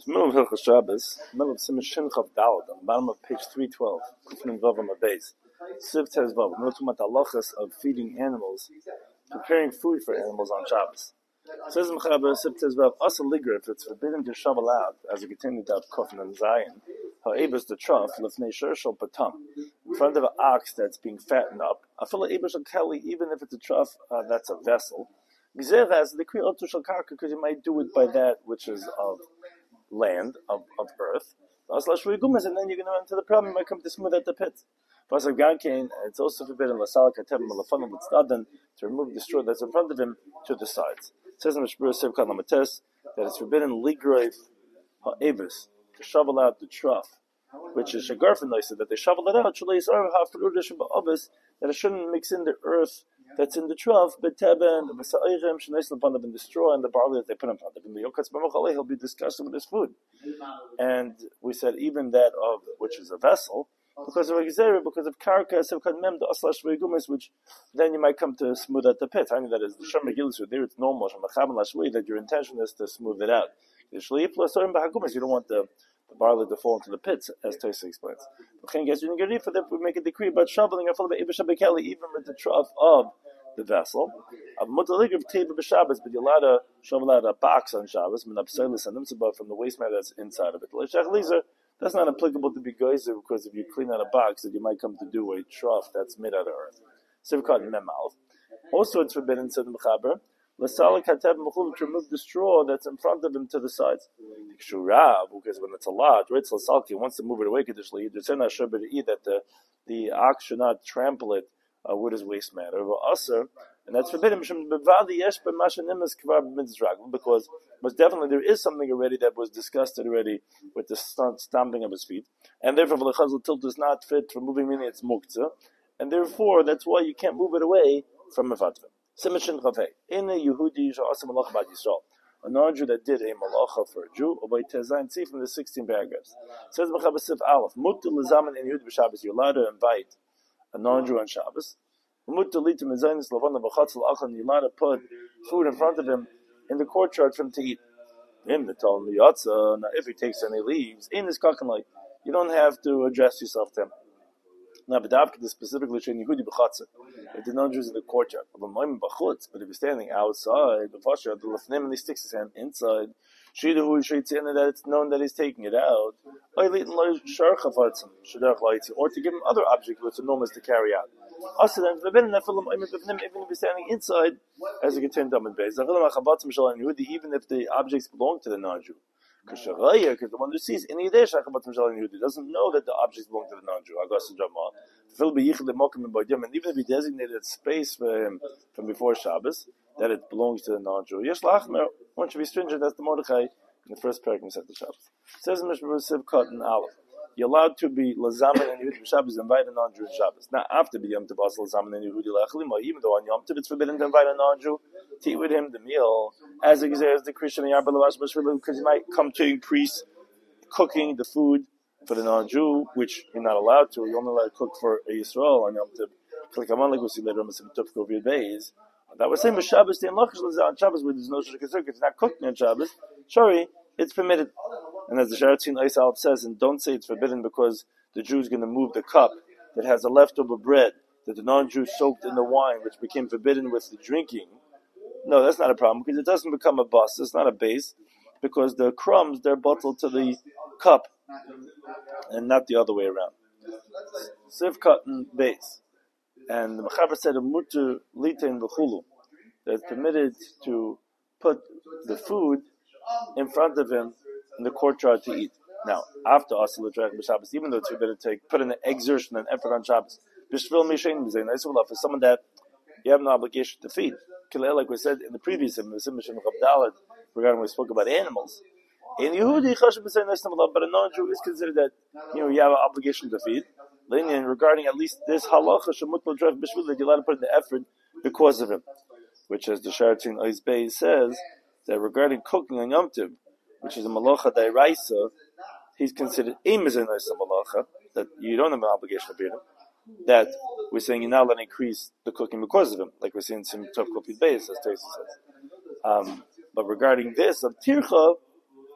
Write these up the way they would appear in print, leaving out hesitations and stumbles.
Middle of Hilchos Shabbos, middle of Siman Shin Chav Daled, on the bottom of page 312, Kufnin Vav on the base. Siv Tez Vav, we're talking about the halachas of feeding animals, preparing food for animals on Shabbos. Says Mechaber, Siv Tez Vav, Asa Ligra, if it's forbidden to shovel out, as we continue to have Kufnin and Zion, Ha'ebus the trough, Lefnei Shershel Patam, in front of an ox that's being fattened up, Afila Ebus al Keli, even if it's a trough that's a vessel, Gzer has the Kriya Otu Shal Karka, because you might do it by that which is of land, of earth, and then you're going to run into the problem. You might come to smooth out the pit. It's also forbidden to remove the straw that's in front of him to the sides. It says in the Shbur Sev Kalamates that it's forbidden ligroif ha'evis, to shovel out the trough, which is shagarfin noisa, that they shovel it out, that it shouldn't mix in the earth that's in the trough, but teben, the basa'irem, shenais upon them in the straw and the barley that they put in front of him. The yokatz b'mochalei, he'll be disgusted with his food. And we said even that of which is a vessel, because of exera, because of karka, sevkad mem, the aslash vegumis, which then you might come to smooth out the pit. I mean that is the shemar gilusu. There it's normal shemacham lashvei that your intention is to smooth it out. You don't want the barley to fall into the pits, as Tosa explains. For that, we make a decree about shoveling even with the trough of the vessel. But you're allowed to shovel out a box on Shabbos, from the waste matter that's inside of it. That's not applicable to be geyser, because if you clean out a box, that you might come to do a trough that's made out of earth. Also, it's forbidden, said the Mechaber, to remove the straw that's in front of him to the sides. Because when it's a lot, he wants to move it away, that the ox should not trample it with his waste matter. And that's forbidden, because most definitely there is something already that was discussed already with the stomping of his feet. And therefore, the chazal tilt is not fit for moving, meaning it's muktzah. And therefore, that's why you can't move it away from Mefatva. Simishin Chavei. In a Yehudi Sha'asa Malach Bad Yisrael. A non-Jew that did a malacha for a Jew, or by Tezain, see from the 16 paragraphs. It says Mechaber Sif Aleph, Mutu L'zaman in Yehudi B'Shabbos, you're allowed to invite a non-Jew on Shabbos. Mutu L'ita Mezainis Lavana B'Chatz L'Achan, you're allowed to put food in front of him in the courtyard for him to eat. Him, the Tal Miyatza, now if he takes any leaves, in his kakanlai, you don't have to address yourself to him. Now, but specifically, if the non-Jews in the courtyard, but if he's standing outside, and he sticks his hand inside, that it's known that he's taking it out, or to give him other objects which are normal to carry out. Even if he's standing inside, as a contained dumb and base, even if the objects belong to the non-Jew. Because the one who sees in Yiddish doesn't know that the objects belong to the non-Jew. And even if he designated space for him from before Shabbos, that it belongs to the non-Jew. One should be stringent as the Mordechai in the first paragraph said the Shabbos. It says in Mishmar Siv Kat and Aleph, you're allowed to be Lazaman and Yehudi Shabbos, invite a non-Jew in Shabbos. Now, after the Yom Tov, Lazaman and Yehudi Lachlima, even though on Yom Tov it's forbidden to invite a non-Jew to eat with him the meal, as the Christian because he might come to increase cooking the food for the non-Jew, which you're not allowed to. You're only allowed to cook for a Yisrael on Yom Tov. Like we see later on the days. That was saying with Shabbos, the Lachash on Shabbos, where there's no Shulchan, it's not cooking on Shabbos. Sorry, it's permitted. And as the Sharatzin Eisal says, and don't say it's forbidden because the Jew is going to move the cup that has a leftover bread that the non-Jew soaked in the wine, which became forbidden with the drinking. No, that's not a problem, because it doesn't become a bus, it's not a base, because the crumbs, they're bottled to the cup, and not the other way around. Siv cotton base. And the Mechaber said, Mutu lita in v'chulu, that it's permitted to put the food in front of him in the courtyard to eat. Now, after Asal L'Trach B'Shabbos, even though it's forbidden to put in an exertion and effort on Shabbos, B'Shvil Mishain B'Zayin, for someone that you have no obligation to feed. Like we said in the previous Mishnah Chavdalet, regarding when we spoke about animals. In Yehudi, but a non-Jew is considered that you have an obligation to feed. And regarding at least this halacha, that you're allowed to put in the effort because of him. Which, as the Sharatzin Eisbei says, that regarding cooking on Yom Tov, which is a malacha dairaisa, he's considered a mezainis malacha, that you don't have an obligation to feed him. That we're saying you're not allowed to increase the cooking because of him, like we're saying Sim Tov Kopid Beis, as Tosa says. But regarding this of Tircha,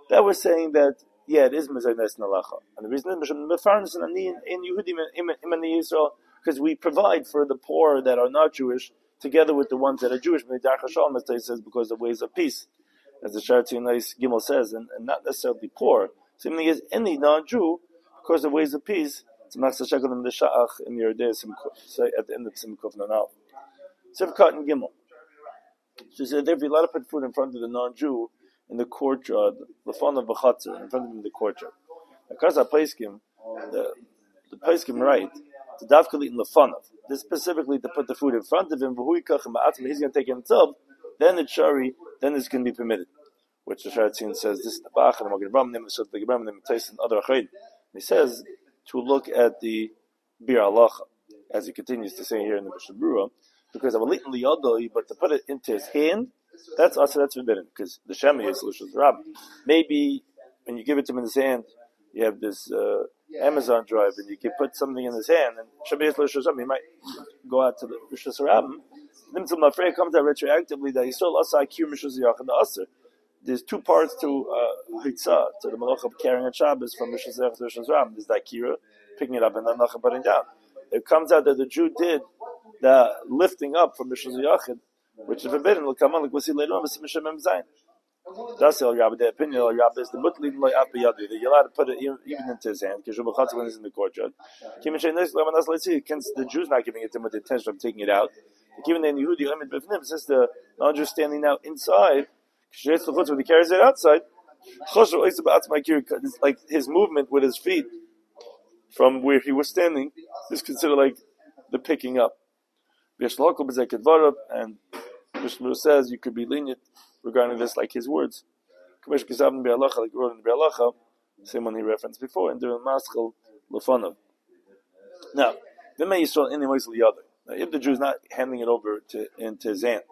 that was saying that, yeah, it is Mezaynes Nalacha. And the reason is Mefarnas and in Yehudim in Israel, because we provide for the poor that are not Jewish, together with the ones that are Jewish, as they says, because of ways of peace. As the Sharatzi Nice Gimel says, and not necessarily poor. Same thing as any non-Jew, because of ways of peace, it's Machsa Shekelim the Sha'ach in your day, so at the end of Simkov Nanal. Sivkat and Gimel. So there would be a lot of put food in front of the non-Jew in the courtyard, the fun of B'chatzer, in front of him in the courtyard. Because I placed him, the Paiskim right, to Davkali in the fun of. This specifically to put the food in front of him, he's going to take it himself, then it's shari, then it's going to be permitted. Which the Sharatzin says, this is the Bach, and the Magen Avraham, the Gebram, and the other Achayim. He says, to look at the Bir Halacha, as he continues to say here in the Mishnah Berurah, because of a little liyadoi, but to put it into his hand, that's also that's forbidden, because the Shemi is Lushas Rab. Maybe when you give it to him in his hand, you have this Amazon drive, and you can put something in his hand, and Shemi is Lushas Rab, he might go out to the Lushas Rab. Nimtzum Lafrei comes out retroactively that Yisrael Asa Akir Mishus Yachad Aser. There's two parts to Hitzah, to the Malach of carrying a Shabbos from Mishus Yachad to Lushas Rab. There's the Akira, picking it up, and then Nacham putting it down. It comes out that the Jew did the lifting up from Mishus Yachad, which is forbidden. Look, come on, like we'll see later on, Mishum Zayin. That's the Rabbi. The opinion of Rabbi is the Mutlin Loy Api Yadu, that you're allowed to put it even into his hand, because Shubachatz when he's in the courtyard. Let's see, the Jews not giving it to him with the intention of taking it out. Given the Yehudi, since the non-Jew standing now inside, when he carries it outside, it's like his movement with his feet from where he was standing is considered like the picking up. And Vishnu says you could be lenient regarding this, like his words. Like he wrote in the same one he referenced before, and during Maschel Lefanav. Now, if the Jew is not handing it over into his hand,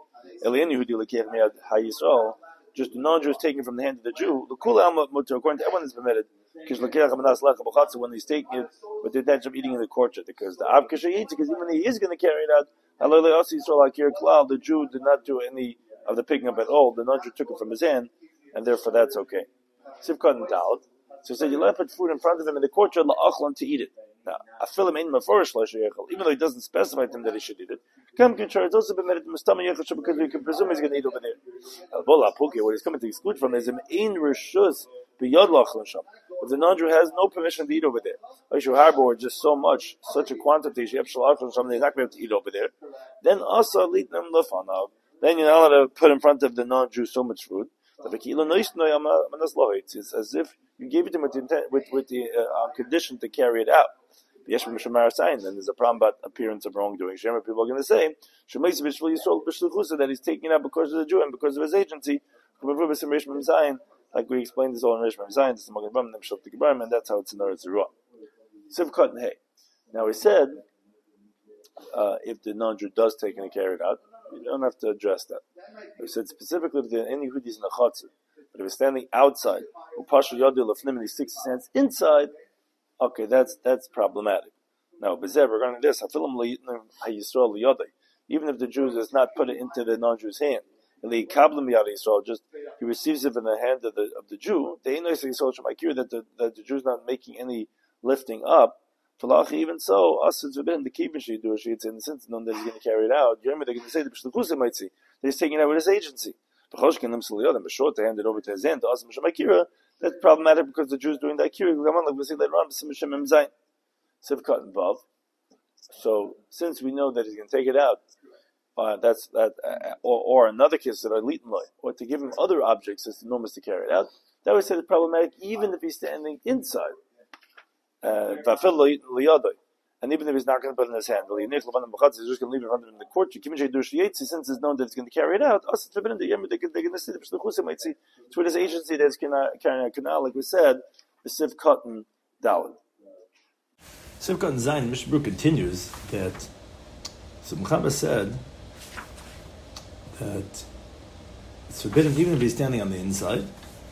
just the non-Jew is taking from the hand of the Jew, according to everyone is permitted, when he's taking it with the intention of eating in the courtyard, because the Av Kasha eats it, because even he is going to carry it out, the Jew did not do any of the picking up at all, the non-Jew took it from his hand, and therefore that's okay. Sivkat and Dalet. So he said, you let put food in front of him in the courtyard, to eat it. Now, even though he doesn't specify to him that he should eat it, it's also been made because we can presume he's going to eat over there. What he's coming to exclude from is if the non-Jew has no permission to eat over there, or just such a quantity, he's not going to be able to eat over there, then also then you're not allowed to put in front of the non-Jew so much food. It's as if you gave it to him with the condition to carry it out. Then there's a problem about appearance of wrongdoing. People are going to say that he's taking it out because of the Jew and because of his agency. Like we explained this all in Rishmam Zayin, and that's how it's in the Eretz Ruah. Sivkat and Hey. Now we said, if the non-Jew does take and carry it out, you don't have to address that. We said specifically if there are any Yehudis in the Chatzir, but if he's standing outside, and he sticks his hands inside, okay, that's problematic. Now, regarding this, even if the Jew does not put it into the non-Jew's hand, just he receives it in the hand of the Jew, that the Jew is not making any lifting up. Even so, us it's forbidden to keep it. It's in the sense known that he's going to carry it out. They're going to say the might see that he's taking it out with his agency. But short to hand it over to his hand, that's problematic because the Jew is doing the akira. Like we'll see later on, Sivkat and Vav. So since we know that he's going to take it out, or another case that are litin loy, or to give him other objects as the norm is to carry it out, that would say it's problematic even if he's standing inside. And even if he's not going to put it in his hand, he's just going to leave it in front of him in the courtyard. Since it's known that he's going to carry it out, they're going to see it's with his agency that's carrying a canal, like we said, the Sivkat and Dalet. Sivkat and Zayin, Mishnah Berurah continues that so Muhammad said that it's forbidden even if he's standing on the inside.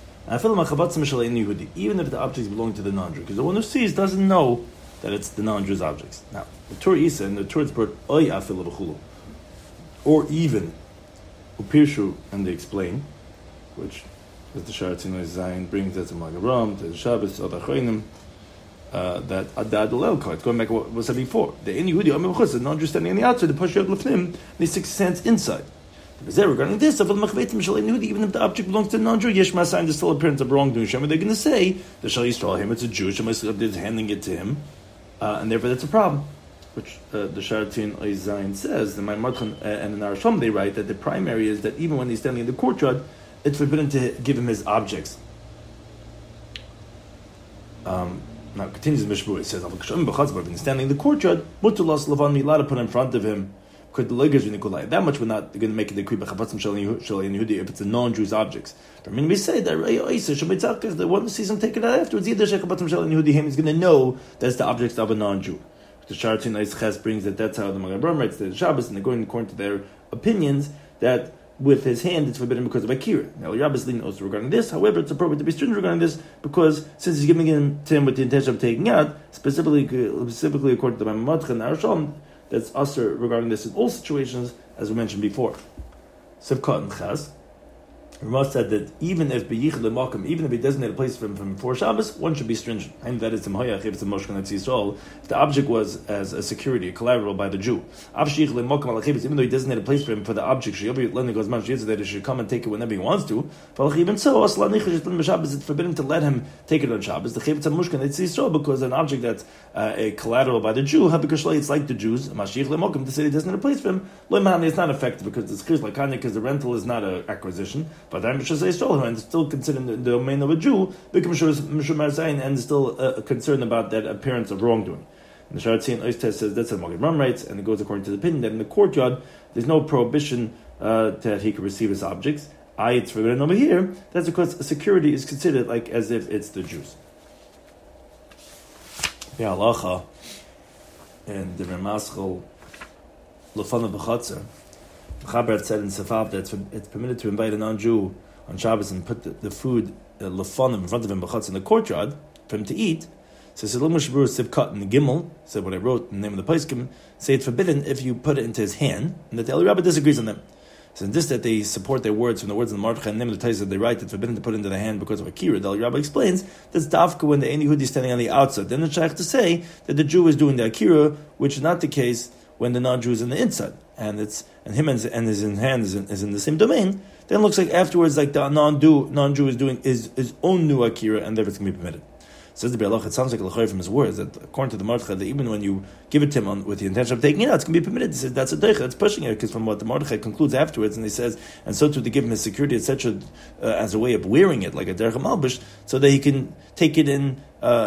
Even if the objects belong to the non-Jew, because the one who sees doesn't know that it's the non-Jew's objects. Now, the Tur Isa and the Tur's word oy afil v'chulu, or even upirshu, and they explain, which As the Sharatzin Zayin brings that to Magaram, to the Shabbos, to the Achronim, that Adad Lelkot, going back to what was said before. The in Yehudi, the non-understanding on the outside, the Pashiyot Lefnim, the 6 cents inside. Regarding this, even if the object belongs to a non-Jew, Yesh Masayim, there's still appearance of wrongdoing. They're going to say, the Shal Yisrael him, it's a Jew, Shal Yisrael is handing it to him, and therefore that's a problem. Which the Sharatzin Zayin says, the Maimon and in Arasham they write that the primary is that even when he's standing in the courtyard, it's forbidden to give him his objects. Now it continues the Mishmur, it says, when he's standing in the courtyard, Mutulas Lavan, you're allowed to put in front of him. That much we're not going to make a decree if it's a non-Jew's objects. But when we say that the one who sees him take it out afterwards, he's going to know that's the objects of a non-Jew. The Sharatzin Ches brings that that's how the Magen writes the Shabbos, and they're going according to their opinions that with his hand it's forbidden because of Akira. Now Rabbis lean also regarding this. However, it's appropriate to be stringent regarding this because since he's giving it to him with the intention of taking out, specifically according to the Maimon and Arasham, that's usher regarding this in all situations, as we mentioned before. Sivkot and Chaz. Ramah said that even if he designated a place for him from before Shabbos, one should be stringent. And that is if it's a Moshkan Yisrael, if the object was as a security, a collateral by the Jew. Even though he designated a place for him for the object, that he should come and take it whenever he wants to. Even so, it's forbidden to let him take it on Shabbos. The Moshkan Yisrael, because an object that's a collateral by the Jew, it's like the Jews. To say he designated a place for him, it's not effective because it's clear because the rental is not an acquisition. But I'm sure and still considered in the domain of a Jew, and still concerned about that appearance of wrongdoing. And the Sharatzin Oistes says that's what Magen writes, and it goes according to the opinion that in the courtyard there's no prohibition that he could receive his objects. It's forbidden over here. That's because security is considered like as if it's the Jews. The halacha and the Ramaschal Lefana B'Chatzer. Chabad said in Safab that it's permitted to invite a non-Jew on Shabbos and put the food lefanim in front of him in the courtyard for him to eat. So Salim Shabur Sivkat in the Gimel said what I wrote in the name of the Paiskim, say it's forbidden if you put it into his hand, and that the Eli Rabbi disagrees on them. So in this that they support their words from the words in the Mordechai and the name of the Taisa, they write it's forbidden to put it into the hand because of Akira. The Eli Rabbi explains that's Dafka when the Ein Yehudi is standing on the outside. Then it's shaykh to say that the Jew is doing the Akira, which is not the case when the non-Jew is in the inside, and him and his hand is in the same domain. Then it looks like afterwards, like the non-Jew is doing his own new Akira, and therefore it's going to be permitted. Says the Be'alach, it sounds like a from his words that according to the Mordechai, that even when you give it to him with the intention of taking it out, it's going to be permitted. He says that's a deicha, that's pushing it, because from what the Mordechai concludes afterwards, and he says, and so to give him his security, etc., as a way of wearing it like a derech malbish, so that he can take it in.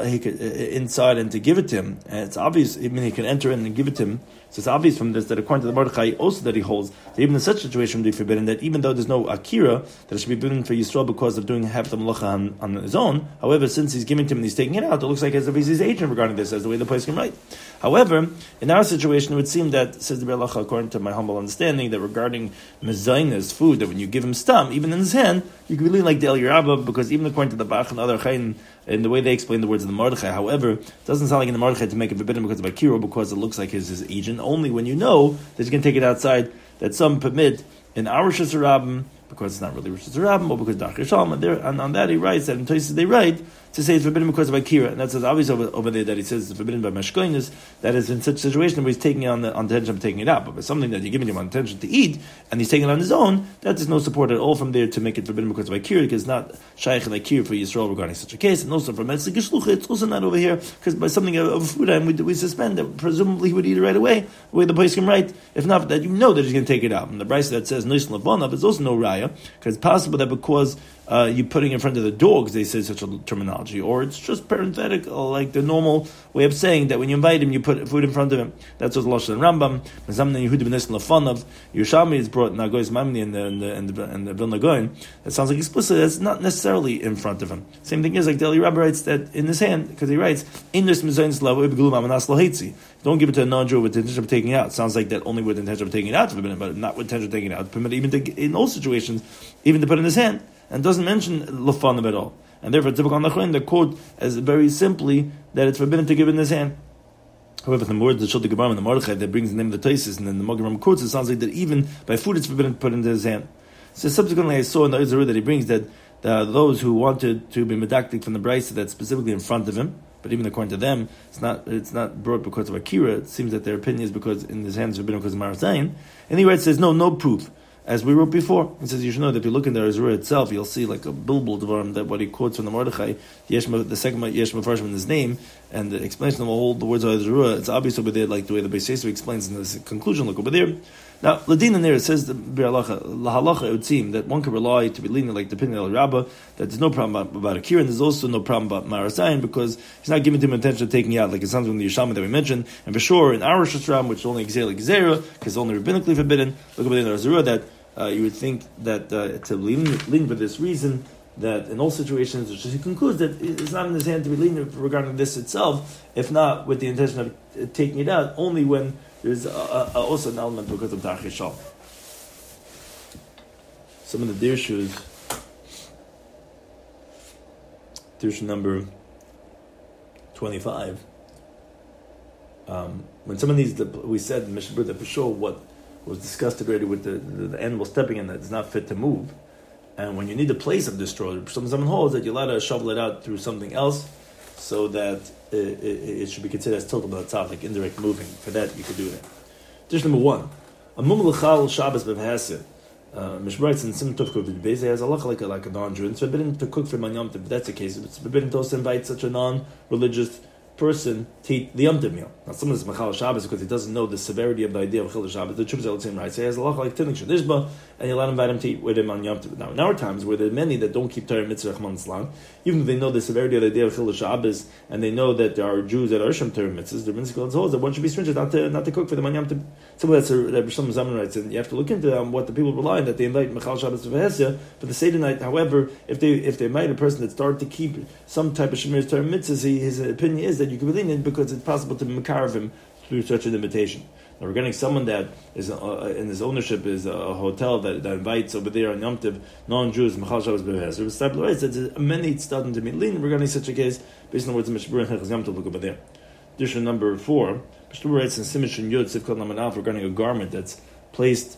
Inside and to give it to him, and it's obvious. Even he can enter in and give it to him. So it's obvious from this that according to the Mordechai also that he holds that even in such a situation it would be forbidden. That even though there's no akira, that it should be forbidden for Yisrael because of doing half the malacha on his own. However, since he's giving it to him and he's taking it out, it looks like as if he's his agent regarding this, as the way the place can write. However, in our situation, it would seem that, says the Be'alacha, according to my humble understanding, that regarding mezainas, food, that when you give him stam, even in his hand, you can really like the El Yerabba, because even according to the Bach and other Chayin, in the way they explain the words in the Mordechai, however, it doesn't sound like in the Mordechai to make it forbidden because of Akira, because it looks like his agent, only when you know that you can take it outside, that some permit in our Rosh Hashanah, because it's not really Rosh Hashanah, or because Dach Yisham, and on that he writes that in Tosis they write to say it's forbidden because of Akira, and that's obvious over there that he says it's forbidden by Meshkoinis, that is in such a situation where he's taking it on the intention of taking it out, but it's something that you're giving him on intention to eat, and he's taking it on his own, that is no support at all from there to make it forbidden because of Akira, because it's not Shaykh and Akira for Yisrael regarding such a case, and also from Metzli Geshlucha, it's also not over here, because by something of food item we suspend that presumably he would eat it right away, the way the place can write, if not that you know that he's going to take it out. And the Brisa that says Nois Lavonav is also no Raya, because it's possible that because you're putting in front of the dogs, they say such a terminology, or it's just parenthetical, like the normal way of saying that when you invite him, you put food in front of him. That's what Lashon Rambam. Yerushalmi is brought Nagoy's Mamni and the Vilna Gaon. That sounds like explicit. That's not necessarily in front of him. Same thing is like Deli Rabbi writes that in his hand, because he writes in this don't give it to a non-Jew with the intention of taking it out. It sounds like that only with the intention of taking it out, but not with the intention of taking it out. Permit even in all situations, even to put in his hand. And doesn't mention lefanim at all, and therefore typical Nachman the quote as very simply that it's forbidden to give in his hand. However, the word the Shulti Gebarim and the Mordechai that brings the name of the Taisis, and then the Mogram quotes, it sounds like that even by food it's forbidden to put into his hand. So subsequently, I saw in the Izuru that he brings that those who wanted to be medactic from the brisa that's specifically in front of him, but even according to them, it's not brought because of Akira. It seems that their opinion is because in his hands forbidden because of Marasayin. And he says no proof. As we wrote before, he says you should know that if you look in the Ezra itself, you'll see like a billboard of that what he quotes from the Mordechai, the second Yesh Mefarshim in his name, and the explanation of all the words of Ezra. It's obvious over there, like the way the Beis Yosef explains in this conclusion. Look over there. Now, Ladin in there, it says the Lahalacha, it would seem that one could rely to be lenient, like the opinion of Rabbah, that there's no problem about Akira, and there's also no problem about Marasayin, because he's not giving him intention of taking out, like it sounds from the Yeshama that we mentioned. And for sure, in our Shastram, which is only Gzera, because it's only rabbinically forbidden, look over there in Ezra, that you would think that to lean for this reason, that in all situations, he concludes that it's not in his hand to be lenient regarding this itself, if not with the intention of taking it out, only when there's also an element because of Darchei Shalom. Some of the dirshus, dirshu number 25, when some of these, we said in Mishnah that for sure what was discussed already with the animal stepping in that is not fit to move, and when you need the place of the straw, someone holds that you're allowed to shovel it out through something else, so that it should be considered as tilted on the top, like indirect moving. For that, you could do that. Dish number 1. A mum l'chal Shabbos b'v'haseh. Mishbarites and Sim Tufko V'Bez has a like a non-Jew. It's forbidden to cook for man Yom Tov. If that's the case, it's forbidden to also invite such a non-religious person to eat the Yom Tov meal. Now, someone is Machal Shabbos because he doesn't know the severity of the idea of Chil Shabbos. The Chubas same right. So he has a like Tinnik Shadishba, and you let him invite him to eat with him on Yom Tov. Now, in our times, where there are many that don't keep Torah Mitzvah Chman Islam, even if they know the severity of the idea of Chil Shabbos, and they know that there are Jews that are Shem Torah Mitzvahs, the Mitzvah holds that one should be stringent not to cook for them on Yom Tov. Some of that Rishon Zaman writes, and you have to look into what the people rely on, that they invite Machal Shabbos to V'Hesya, but the Seder night, however, if they invite a person that started to keep some type of Shemir's Torah Mitzvahs, his opinion is that you can be lenient because it's possible to makarv him through such an invitation. Now, regarding someone that is in his ownership is a hotel that invites over there on Yom Tov non-Jews, Machal Shabbos B'Hesya, it's type of rights that many tzaddim to be lenient regarding such a case, based on the words of Mishbur and Chechaz Yom Tov. Look over there. Edition number 4. Mishbur writes in Simish and Yud Sivkot Lamanaf regarding a garment that's placed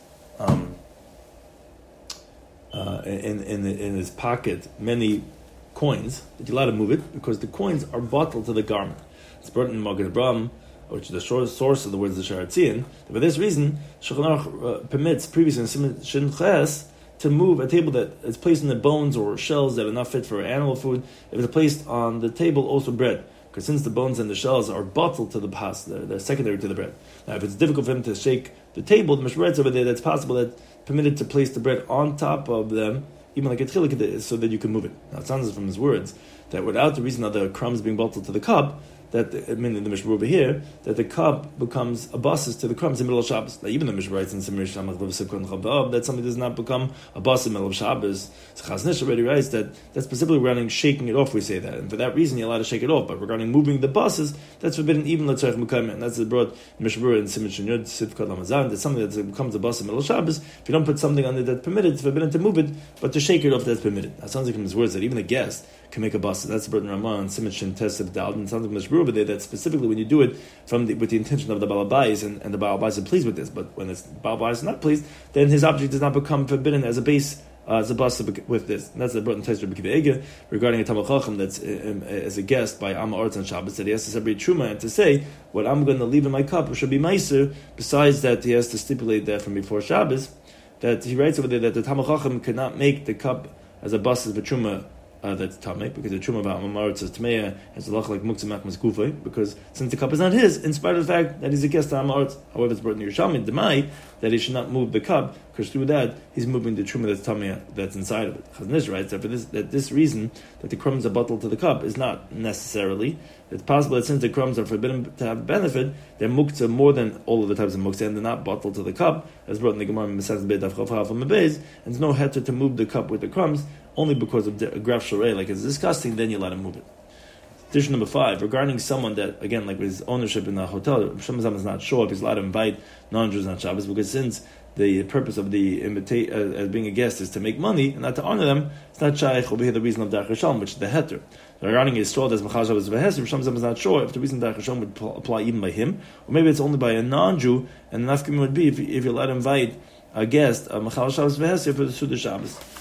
in his pocket many coins, that you're allowed to move it because the coins are bottled to the garment. It's brought in Magen Avraham, which is the source of the words of the Sharatzian. For this reason, Shulchan Aruch permits previously in Siman Shin Ches to move a table that is placed in the bones or shells that are not fit for animal food, if it's placed on the table, also bread. Because since the bones and the shells are bottled to the pas, they're secondary to the bread. Now, if it's difficult for him to shake the table, the Mishra over there, that's possible that permitted to place the bread on top of them, even like a tchilik, so that you can move it. Now, it sounds from his words that without the reason of the crumbs being bottled to the cup, that in the Mishra over here, that the cup becomes a basis to the crumbs in the middle of Shabbos. Now, even the Mishra writes in Simir Shamach that something does not become a basis in the middle of Shabbos. So Chazon Ish already writes that specifically regarding shaking it off, we say that. And for that reason, you're allowed to shake it off. But regarding moving the basis, that's forbidden even L'tzarech Mukayim. And that's the broad Mishra in Simir Shanyod, Sivkot Lamazan, that something that becomes a basis in the middle of Shabbos, if you don't put something on it that's permitted, it's forbidden to move it, but to shake it off, that's permitted. That sounds like from his words that even a guest can make a basis. That's the broad Ramah, Simir Shin Test of Dal, and it sounds like Mishra over there that specifically when you do it with the intention of the Baal Bayis, and the Baal Bayis is pleased with this, but when the Baal Bayis is not pleased, then his object does not become forbidden as a base, as a bus with this. And that's the brought in Tez Rabbi Akiva Eiger regarding a Talmid Chacham that's as a guest by Am Ha'aretz on Shabbos, that he has to separate Truma and to say, what I'm going to leave in my cup should be Meiser, besides that he has to stipulate that from before Shabbos, that he writes over there that the Talmid Chacham cannot make the cup as a bus of Truma that's Tameh, because the Truma about Amaretz is Tmeya has a lach like Muktzah Machmas Kufay, because since the cup is not his, in spite of the fact that he's a guest on Amaretz, however it's brought in Yerushalmi, Demai, that he should not move the cup, because through that, he's moving the Truma that's Tameh that's inside of it. Chazon Ish writes that for this reason, that the crumbs are bottled to the cup is not necessarily. It's possible that since the crumbs are forbidden to have benefit, they're muktzah more than all of the types of muktzah, and they're not bottled to the cup, as brought in the Gemara Mesach Beit Daf Chav Chav Mebez, and there's no heter to move the cup with the crumbs, only because of the graf sharei, like it's disgusting, then you let him move it. Edition number 5, regarding someone that, again, like with his ownership in the hotel, Shemazam is not sure if he's allowed to invite non-Jews on Shabbos, because since the purpose of the as being a guest is to make money and not to honor them, it's not shaykh over here the reason of Darchei Shalom, which is the heter. Regarding his straw that's Machal Shabbos V'Hesed, Shemazam is not sure if the reason Darchei Shalom would apply even by him, or maybe it's only by a non-Jew, and the nafkamim would be if you let him invite a guest, Machal Shabbos V'Hesed for the Suda Shabbos.